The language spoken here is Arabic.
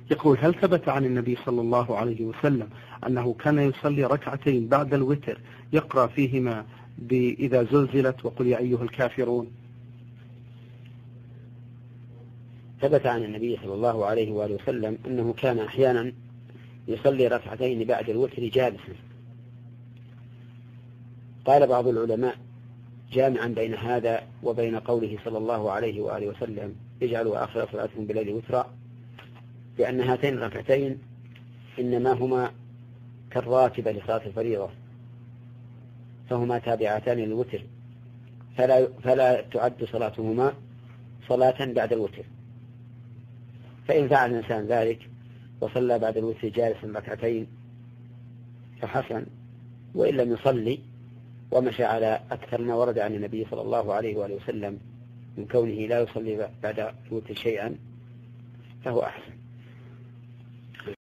يقول: هل ثبت عن النبي صلى الله عليه وسلم أنه كان يصلي ركعتين بعد الوتر يقرأ فيهما بإذا زلزلت وقل يا أيها الكافرون؟ ثبت عن النبي صلى الله عليه وآله وسلم أنه كان أحيانا يصلي ركعتين بعد الوتر جالسا. قال بعض العلماء جامعا بين هذا وبين قوله صلى الله عليه وآله وسلم: اجعلوا آخر صلاتكم بالليل وترا، لأن هاتين الركعتين إنما هما كالراتبة لصلاة الفريضة، فهما تابعتان للوتر، فلا تعد صلاتهما صلاة بعد الوتر. فإن فعل الإنسان ذلك وصلى بعد الوتر جالسا ركعتين فحسن، وإن لم يصلي ومشى على أكثر ما ورد عن النبي صلى الله عليه وآله وسلم من كونه لا يصلي بعد الوتر شيئا فهو أحسن.